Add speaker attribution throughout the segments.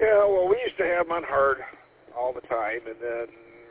Speaker 1: Yeah, well, we used to have them on hard all the time, and then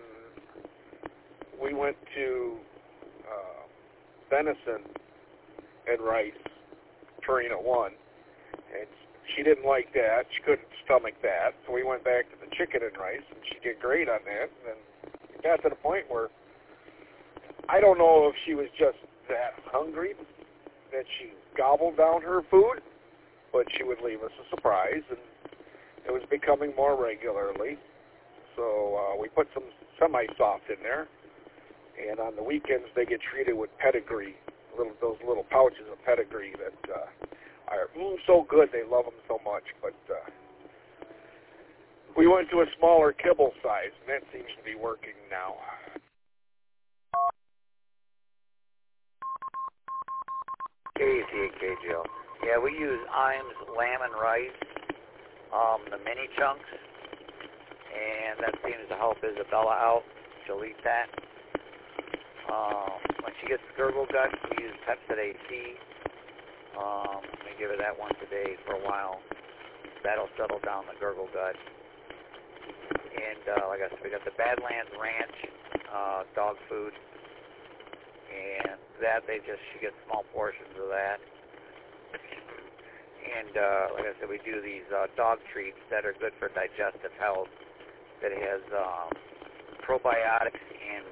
Speaker 1: we went to venison and rice, Purina 1, and she didn't like that. She couldn't stomach that, so we went back to the chicken and rice, and she did great on that. And then it got to the point where I don't know if she was just that hungry that she gobbled down her food, but she would leave us a surprise, and it was becoming more regularly. So we put some semi-soft in there, and on the weekends they get treated with pedigree, those little pouches of pedigree that are so good. They love them so much. But we went to a smaller kibble size, and that seems to be working now.
Speaker 2: KZKJL. Yeah, we use Iams lamb and rice, the mini chunks, and that seems to help Isabella out. She'll eat that. When she gets gurgle guts, we use Pepsid AC. We give her that once a day for a while. That'll settle down the gurgle gut. And like I said, we got the Badlands Ranch dog food, and that she gets small portions of that. And like I said, we do these dog treats that are good for digestive health. That has probiotics and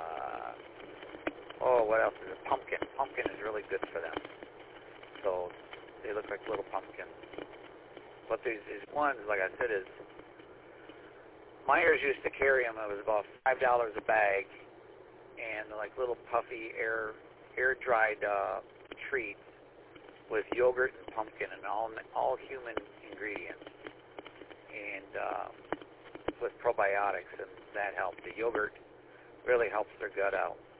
Speaker 2: what else is it? Pumpkin. Pumpkin is really good for them. So they look like little pumpkins. But these ones, like I said, is Myers used to carry them. It was about $5 a bag, and they're like little puffy air dried treats with yogurt and pumpkin and all human ingredients, and with probiotics, and that helps. The yogurt really helps their gut out.